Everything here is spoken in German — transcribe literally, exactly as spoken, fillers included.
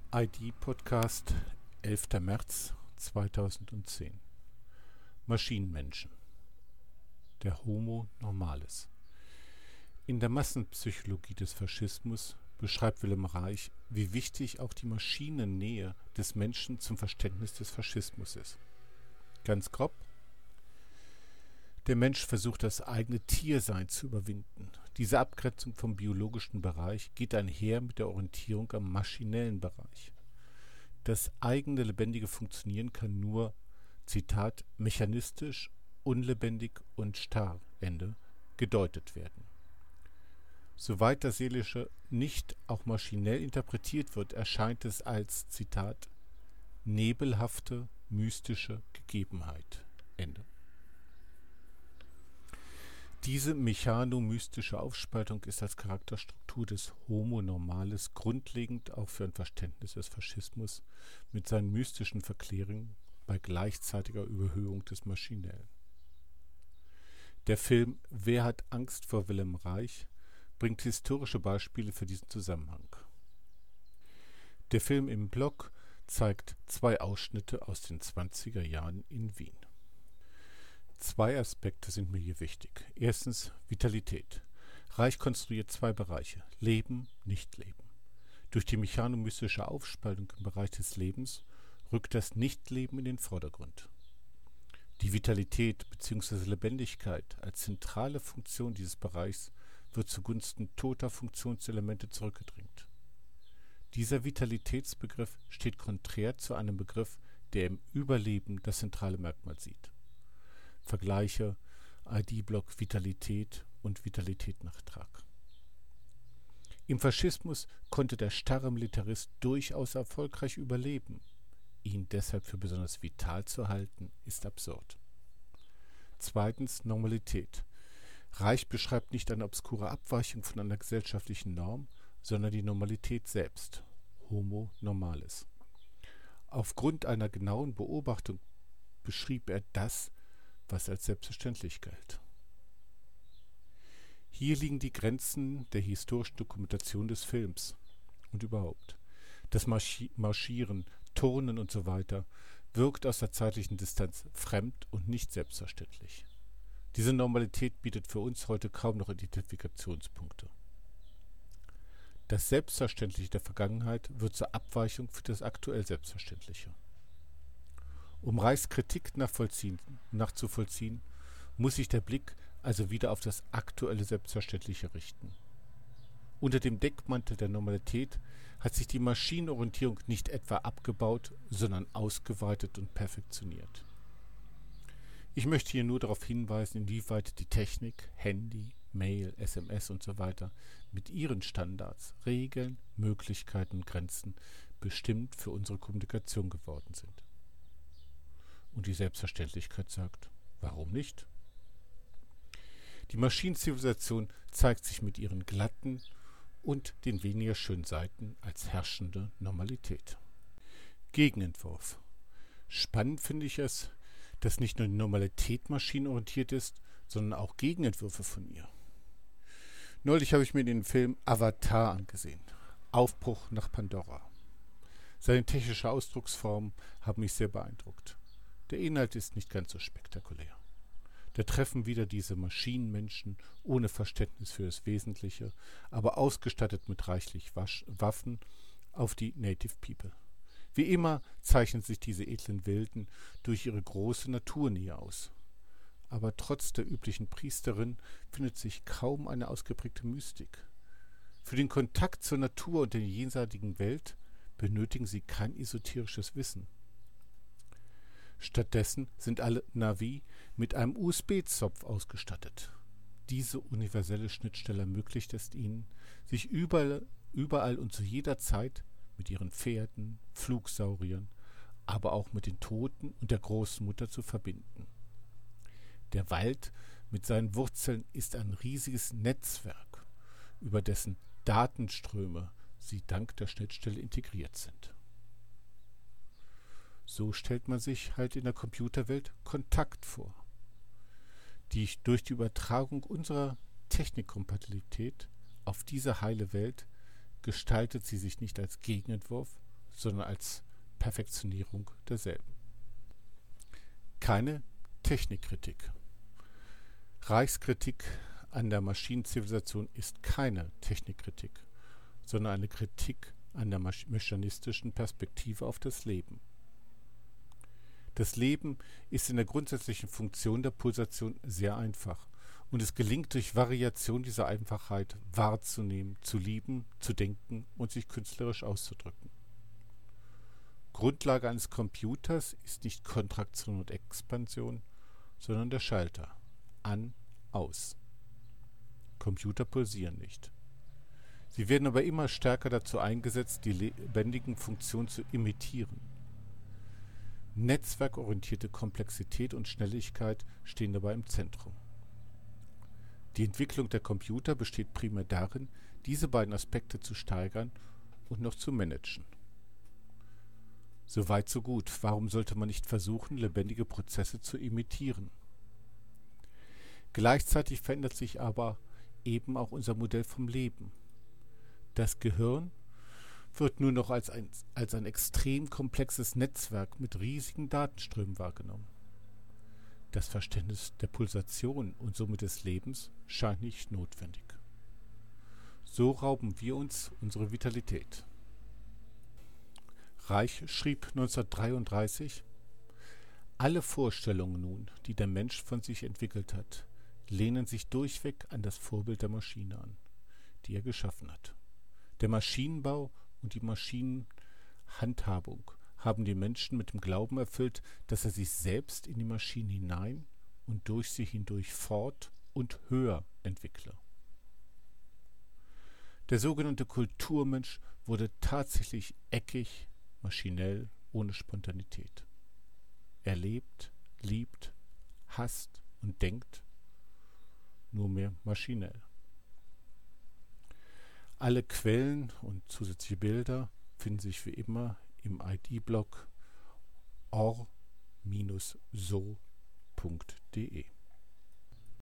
I D-Podcast, elfter März zweitausendzehn. Maschinenmenschen. Der Homo normalis. In der Massenpsychologie des Faschismus beschreibt Wilhelm Reich, wie wichtig auch die Maschinennähe des Menschen zum Verständnis des Faschismus ist. Ganz grob: Der Mensch versucht, das eigene Tiersein zu überwinden. Diese Abgrenzung vom biologischen Bereich geht einher mit der Orientierung am maschinellen Bereich. Das eigene lebendige Funktionieren kann nur, Zitat, mechanistisch, unlebendig und starr, Ende, gedeutet werden. Soweit das Seelische nicht auch maschinell interpretiert wird, erscheint es als, Zitat, nebelhafte, mystische Gegebenheit, Ende. Diese mechano-mystische Aufspaltung ist als Charakterstruktur des Homo normalis grundlegend auch für ein Verständnis des Faschismus mit seinen mystischen Verklärungen bei gleichzeitiger Überhöhung des Maschinellen. Der Film Wer hat Angst vor Wilhelm Reich bringt historische Beispiele für diesen Zusammenhang. Der Film im Block zeigt zwei Ausschnitte aus den zwanziger Jahren in Wien. Zwei Aspekte sind mir hier wichtig. Erstens Vitalität. Reich konstruiert zwei Bereiche: Leben, Nichtleben. Durch die mechanomystische Aufspaltung im Bereich des Lebens rückt das Nichtleben in den Vordergrund. Die Vitalität bzw. Lebendigkeit als zentrale Funktion dieses Bereichs wird zugunsten toter Funktionselemente zurückgedrängt. Dieser Vitalitätsbegriff steht konträr zu einem Begriff, der im Überleben das zentrale Merkmal sieht. Vergleiche I D-Block Vitalität und Vitalitätnachtrag. Im Faschismus konnte der starre Militarist durchaus erfolgreich überleben. Ihn deshalb für besonders vital zu halten, ist absurd. Zweitens Normalität. Reich beschreibt nicht eine obskure Abweichung von einer gesellschaftlichen Norm, sondern die Normalität selbst, Homo normalis. Aufgrund einer genauen Beobachtung beschrieb er das, was als selbstverständlich galt. Hier liegen die Grenzen der historischen Dokumentation des Films und überhaupt. Das Marschi- Marschieren, Turnen und so weiter wirkt aus der zeitlichen Distanz fremd und nicht selbstverständlich. Diese Normalität bietet für uns heute kaum noch Identifikationspunkte. Das Selbstverständliche der Vergangenheit wird zur Abweichung für das aktuell Selbstverständliche. Um Reichs Kritik nachvollziehen, nachzuvollziehen, muss sich der Blick also wieder auf das aktuelle Selbstverständliche richten. Unter dem Deckmantel der Normalität hat sich die Maschinenorientierung nicht etwa abgebaut, sondern ausgeweitet und perfektioniert. Ich möchte hier nur darauf hinweisen, inwieweit die Technik, Handy, Mail, S M S und so weiter mit ihren Standards, Regeln, Möglichkeiten und Grenzen bestimmt für unsere Kommunikation geworden sind. Und die Selbstverständlichkeit sagt, warum nicht? Die Maschinenzivilisation zeigt sich mit ihren glatten und den weniger schönen Seiten als herrschende Normalität. Gegenentwurf. Spannend finde ich es, dass nicht nur die Normalität maschinenorientiert ist, sondern auch Gegenentwürfe von ihr. Neulich habe ich mir den Film Avatar angesehen. Aufbruch nach Pandora. Seine technische Ausdrucksformen haben mich sehr beeindruckt. Der Inhalt ist nicht ganz so spektakulär. Da treffen wieder diese Maschinenmenschen ohne Verständnis für das Wesentliche, aber ausgestattet mit reichlich Wasch- Waffen auf die Native People. Wie immer zeichnen sich diese edlen Wilden durch ihre große Naturnähe aus. Aber trotz der üblichen Priesterin findet sich kaum eine ausgeprägte Mystik. Für den Kontakt zur Natur und der jenseitigen Welt benötigen sie kein esoterisches Wissen. Stattdessen sind alle Navi mit einem U S B-Zopf ausgestattet. Diese universelle Schnittstelle ermöglicht es ihnen, sich überall, überall und zu jeder Zeit mit ihren Pferden, Flugsauriern, aber auch mit den Toten und der Großmutter zu verbinden. Der Wald mit seinen Wurzeln ist ein riesiges Netzwerk, über dessen Datenströme sie dank der Schnittstelle integriert sind. So stellt man sich halt in der Computerwelt Kontakt vor, die durch die Übertragung unserer Technikkompatibilität auf diese heile Welt gestaltet sie sich nicht als Gegenentwurf, sondern als Perfektionierung derselben. Keine Technikkritik. Reichs Kritik an der Maschinenzivilisation ist keine Technikkritik, sondern eine Kritik an der mechanistischen Perspektive auf das Leben. Das Leben ist in der grundsätzlichen Funktion der Pulsation sehr einfach und es gelingt durch Variation dieser Einfachheit wahrzunehmen, zu lieben, zu denken und sich künstlerisch auszudrücken. Grundlage eines Computers ist nicht Kontraktion und Expansion, sondern der Schalter. An, aus. Computer pulsieren nicht. Sie werden aber immer stärker dazu eingesetzt, die lebendigen Funktionen zu imitieren. Netzwerkorientierte Komplexität und Schnelligkeit stehen dabei im Zentrum. Die Entwicklung der Computer besteht primär darin, diese beiden Aspekte zu steigern und noch zu managen. So weit, so gut. Warum sollte man nicht versuchen, lebendige Prozesse zu imitieren? Gleichzeitig verändert sich aber eben auch unser Modell vom Leben. Das Gehirn wird nur noch als ein, als ein extrem komplexes Netzwerk mit riesigen Datenströmen wahrgenommen. Das Verständnis der Pulsation und somit des Lebens scheint nicht notwendig. So rauben wir uns unsere Vitalität. Reich schrieb neunzehnhundertdreiunddreißig: Alle Vorstellungen nun, die der Mensch von sich entwickelt hat, lehnen sich durchweg an das Vorbild der Maschine an, die er geschaffen hat. Der Maschinenbau und die Maschinenhandhabung haben die Menschen mit dem Glauben erfüllt, dass er sich selbst in die Maschinen hinein und durch sie hindurch fort und höher entwickle. Der sogenannte Kulturmensch wurde tatsächlich eckig, maschinell, ohne Spontanität. Er lebt, liebt, hasst und denkt nur mehr maschinell. Alle Quellen und zusätzliche Bilder finden sich wie immer im I D-Blog or so punkt de.